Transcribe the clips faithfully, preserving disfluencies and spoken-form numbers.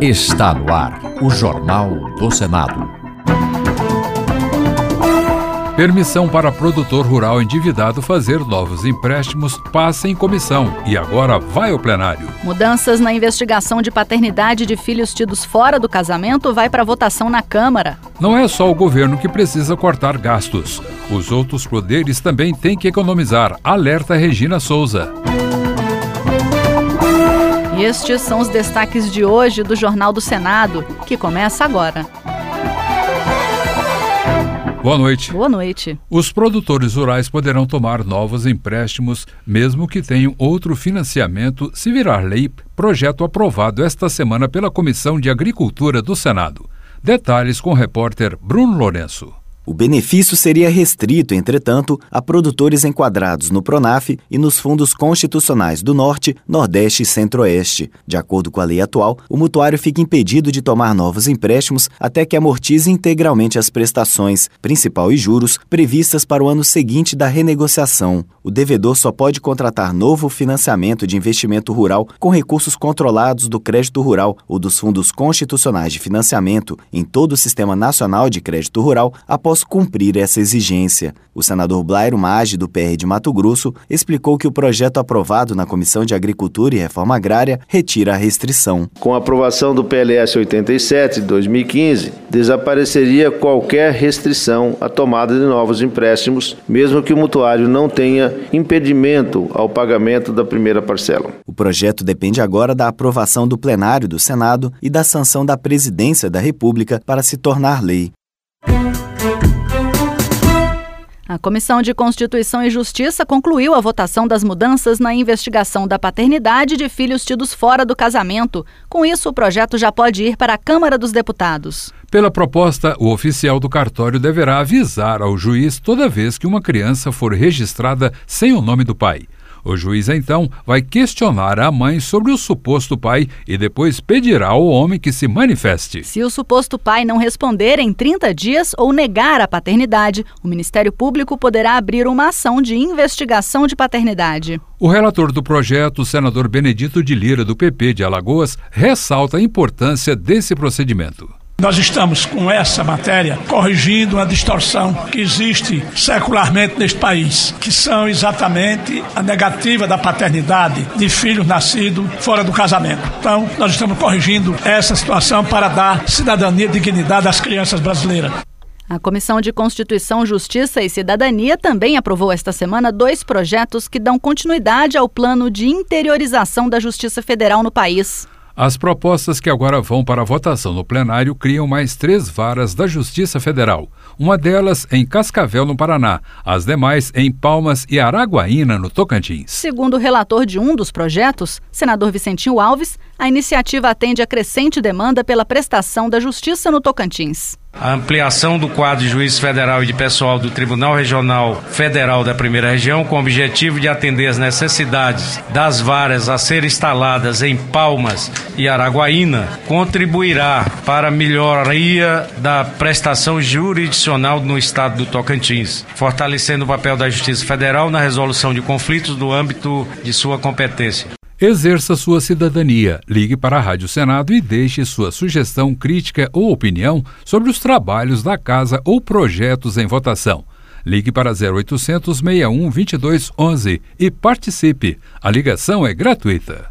Está no ar o Jornal do Senado. Permissão para produtor rural endividado fazer novos empréstimos passa em comissão e agora vai ao plenário. Mudanças na investigação de paternidade de filhos tidos fora do casamento vai para votação na Câmara. Não é só o governo que precisa cortar gastos. Os outros poderes também têm que economizar, alerta Regina Souza. E estes são os destaques de hoje do Jornal do Senado, que começa agora. Boa noite. Boa noite. Os produtores rurais poderão tomar novos empréstimos, mesmo que tenham outro financiamento, se virar lei, projeto aprovado esta semana pela Comissão de Agricultura do Senado. Detalhes com o repórter Bruno Lourenço. O benefício seria restrito, entretanto, a produtores enquadrados no PRONAF e nos fundos constitucionais do Norte, Nordeste e Centro-Oeste. De acordo com a lei atual, o mutuário fica impedido de tomar novos empréstimos até que amortize integralmente as prestações, principal e juros, previstas para o ano seguinte da renegociação. O devedor só pode contratar novo financiamento de investimento rural com recursos controlados do crédito rural ou dos fundos constitucionais de financiamento em todo o Sistema Nacional de Crédito Rural após cumprir essa exigência. O senador Blairo Maggi, do P R de Mato Grosso, explicou que o projeto aprovado na Comissão de Agricultura e Reforma Agrária retira a restrição. Com a aprovação do P L S oitenta e sete de dois mil e quinze, desapareceria qualquer restrição à tomada de novos empréstimos, mesmo que o mutuário não tenha impedimento ao pagamento da primeira parcela. O projeto depende agora da aprovação do plenário do Senado e da sanção da Presidência da República para se tornar lei. A Comissão de Constituição e Justiça concluiu a votação das mudanças na investigação da paternidade de filhos tidos fora do casamento. Com isso, o projeto já pode ir para a Câmara dos Deputados. Pela proposta, o oficial do cartório deverá avisar ao juiz toda vez que uma criança for registrada sem o nome do pai. O juiz, então, vai questionar a mãe sobre o suposto pai e depois pedirá ao homem que se manifeste. Se o suposto pai não responder em trinta dias ou negar a paternidade, o Ministério Público poderá abrir uma ação de investigação de paternidade. O relator do projeto, o senador Benedito de Lira, do P P de Alagoas, ressalta a importância desse procedimento. Nós estamos, com essa matéria, corrigindo uma distorção que existe secularmente neste país, que são exatamente a negativa da paternidade de filhos nascidos fora do casamento. Então, nós estamos corrigindo essa situação para dar cidadania e dignidade às crianças brasileiras. A Comissão de Constituição, Justiça e Cidadania também aprovou esta semana dois projetos que dão continuidade ao plano de interiorização da Justiça Federal no país. As propostas que agora vão para a votação no plenário criam mais três varas da Justiça Federal. Uma delas em Cascavel, no Paraná, as demais em Palmas e Araguaína, no Tocantins. Segundo o relator de um dos projetos, senador Vicentinho Alves, a iniciativa atende a crescente demanda pela prestação da justiça no Tocantins. A ampliação do quadro de juiz federal e de pessoal do Tribunal Regional Federal da Primeira Região com o objetivo de atender as necessidades das varas a serem instaladas em Palmas e Araguaína contribuirá para a melhoria da prestação jurisdicional no estado do Tocantins, fortalecendo o papel da Justiça Federal na resolução de conflitos no âmbito de sua competência. Exerça sua cidadania. Ligue para a Rádio Senado e deixe sua sugestão, crítica ou opinião sobre os trabalhos da Casa ou projetos em votação. Ligue para zero oitocentos, seis um, dois dois um um e participe. A ligação é gratuita.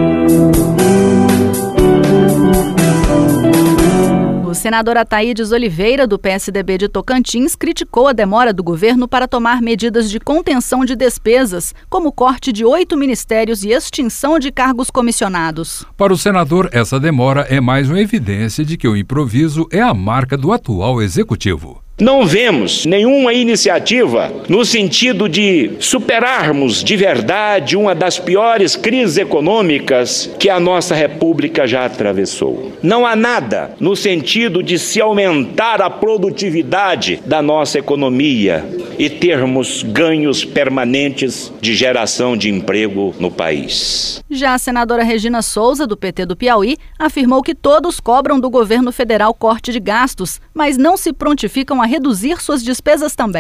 O senador Ataídes Oliveira, do P S D B de Tocantins, criticou a demora do governo para tomar medidas de contenção de despesas, como o corte de oito ministérios e extinção de cargos comissionados. Para o senador, essa demora é mais uma evidência de que o improviso é a marca do atual executivo. Não vemos nenhuma iniciativa no sentido de superarmos de verdade uma das piores crises econômicas que a nossa República já atravessou. Não há nada no sentido de se aumentar a produtividade da nossa economia e termos ganhos permanentes de geração de emprego no país. Já a senadora Regina Souza, do P T do Piauí, afirmou que todos cobram do governo federal corte de gastos, mas não se prontificam a reduzir suas despesas também.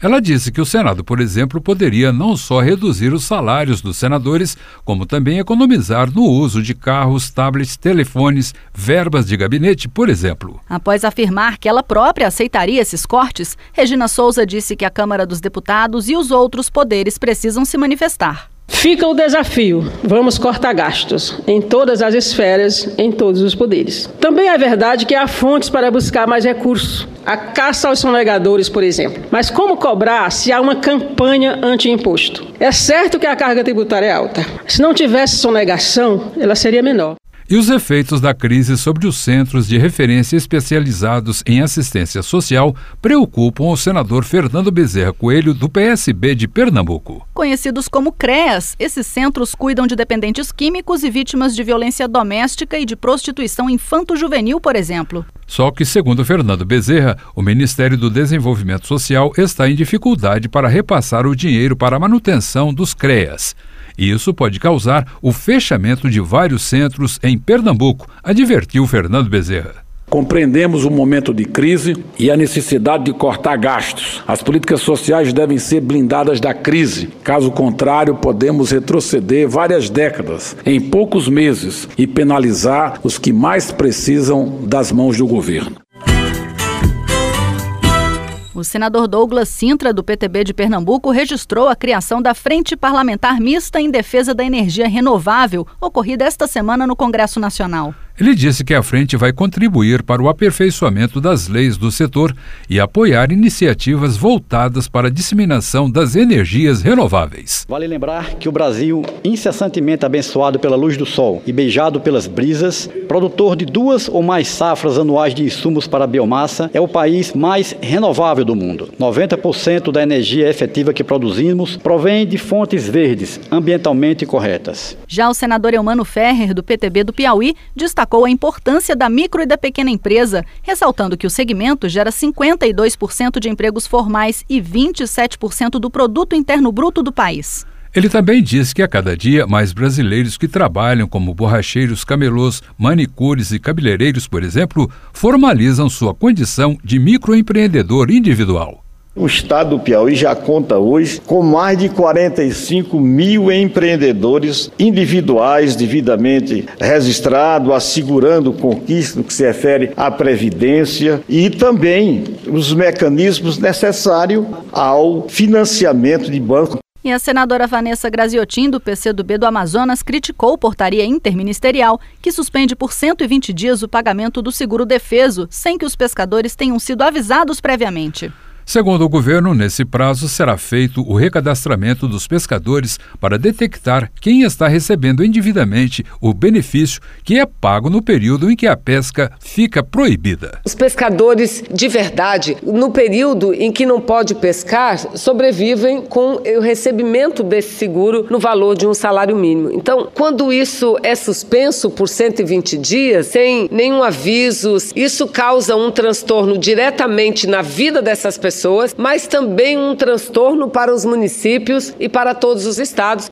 Ela disse que o Senado, por exemplo, poderia não só reduzir os salários dos senadores, como também economizar no uso de carros, tablets, telefones, verbas de gabinete, por exemplo. Após afirmar que ela própria aceitaria esses cortes, Regina Souza disse que a Câmara dos Deputados e os outros poderes precisam se manifestar. Fica o desafio, vamos cortar gastos em todas as esferas, em todos os poderes. Também é verdade que há fontes para buscar mais recursos. A caça aos sonegadores, por exemplo. Mas como cobrar se há uma campanha anti-imposto? É certo que a carga tributária é alta. Se não tivesse sonegação, ela seria menor. E os efeitos da crise sobre os centros de referência especializados em assistência social preocupam o senador Fernando Bezerra Coelho, do P S B de Pernambuco. Conhecidos como CREAS, esses centros cuidam de dependentes químicos e vítimas de violência doméstica e de prostituição infanto-juvenil, por exemplo. Só que, segundo Fernando Bezerra, o Ministério do Desenvolvimento Social está em dificuldade para repassar o dinheiro para a manutenção dos CREAS. Isso pode causar o fechamento de vários centros em Pernambuco, advertiu Fernando Bezerra. Compreendemos o momento de crise e a necessidade de cortar gastos. As políticas sociais devem ser blindadas da crise. Caso contrário, podemos retroceder várias décadas em poucos meses e penalizar os que mais precisam das mãos do governo. O senador Douglas Sintra, do P T B de Pernambuco, registrou a criação da Frente Parlamentar Mista em Defesa da Energia Renovável, ocorrida esta semana no Congresso Nacional. Ele disse que a frente vai contribuir para o aperfeiçoamento das leis do setor e apoiar iniciativas voltadas para a disseminação das energias renováveis. Vale lembrar que o Brasil, incessantemente abençoado pela luz do sol e beijado pelas brisas, produtor de duas ou mais safras anuais de insumos para a biomassa, é o país mais renovável do mundo. noventa por cento da energia efetiva que produzimos provém de fontes verdes, ambientalmente corretas. Já o senador Eumano Ferrer, do P T B do Piauí, destacou a importância da micro e da pequena empresa, ressaltando que o segmento gera cinquenta e dois por cento de empregos formais e vinte e sete por cento do produto interno bruto do país. Ele também diz que a cada dia mais brasileiros que trabalham como borracheiros, camelôs, manicures e cabeleireiros, por exemplo, formalizam sua condição de microempreendedor individual. O estado do Piauí já conta hoje com mais de quarenta e cinco mil empreendedores individuais devidamente registrados, assegurando conquista no que se refere à previdência e também os mecanismos necessários ao financiamento de banco. E a senadora Vanessa Graziotin, do P C do B do Amazonas, criticou portaria interministerial que suspende por cento e vinte dias o pagamento do seguro-defeso, sem que os pescadores tenham sido avisados previamente. Segundo o governo, nesse prazo será feito o recadastramento dos pescadores para detectar quem está recebendo indevidamente o benefício que é pago no período em que a pesca fica proibida. Os pescadores de verdade, no período em que não pode pescar, sobrevivem com o recebimento desse seguro no valor de um salário mínimo. Então, quando isso é suspenso por cento e vinte dias, sem nenhum aviso, isso causa um transtorno diretamente na vida dessas pessoas. Pessoas, mas também um transtorno para os municípios e para todos os estados.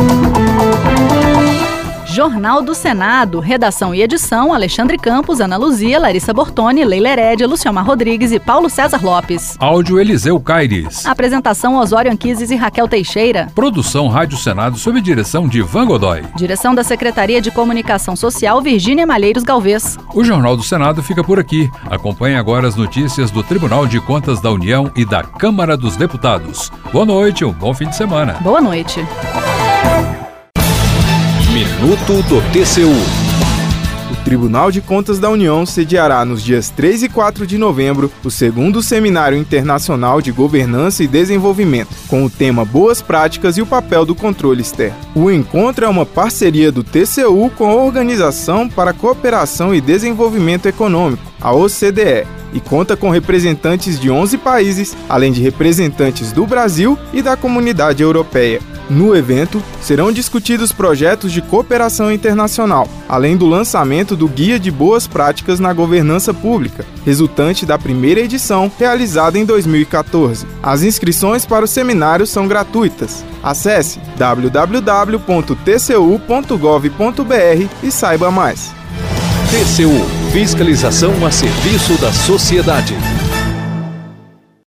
Jornal do Senado, redação e edição, Alexandre Campos, Ana Luzia, Larissa Bortoni, Leila Herédia, Luciomar Rodrigues e Paulo César Lopes. Áudio Eliseu Caires. Apresentação Osório Anquises e Raquel Teixeira. Produção Rádio Senado sob direção de Ivan Godoy. Direção da Secretaria de Comunicação Social, Virgínia Malheiros Galvez. O Jornal do Senado fica por aqui. Acompanhe agora as notícias do Tribunal de Contas da União e da Câmara dos Deputados. Boa noite, um bom fim de semana. Boa noite. Minuto do T C U. O Tribunal de Contas da União sediará nos dias três e quatro de novembro o segundo Seminário Internacional de Governança e Desenvolvimento, com o tema Boas Práticas e o Papel do Controle Externo. O encontro é uma parceria do T C U com a Organização para a Cooperação e Desenvolvimento Econômico, a O C D E, e conta com representantes de onze países, além de representantes do Brasil e da Comunidade Europeia. No evento, serão discutidos projetos de cooperação internacional, além do lançamento do Guia de Boas Práticas na Governança Pública, resultante da primeira edição, realizada em dois mil e quatorze. As inscrições para o seminário são gratuitas. Acesse w w w ponto t c u ponto gov ponto b r e saiba mais. T C U, fiscalização a serviço da sociedade.